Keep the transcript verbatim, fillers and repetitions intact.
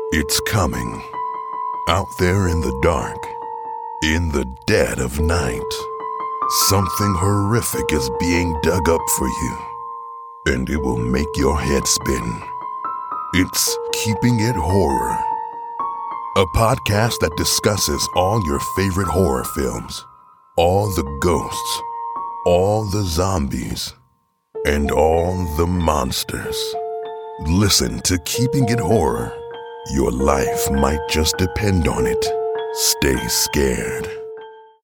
It's coming. Out there in the dark, in the dead of night, something horrific is being dug up for you, and it will make your head spin. It's Keeping It Horror, a podcast that discusses all your favorite horror films, all the ghosts, all the zombies, and all the monsters. Listen to Keeping It Horror. Your life might just depend on it. Stay scared.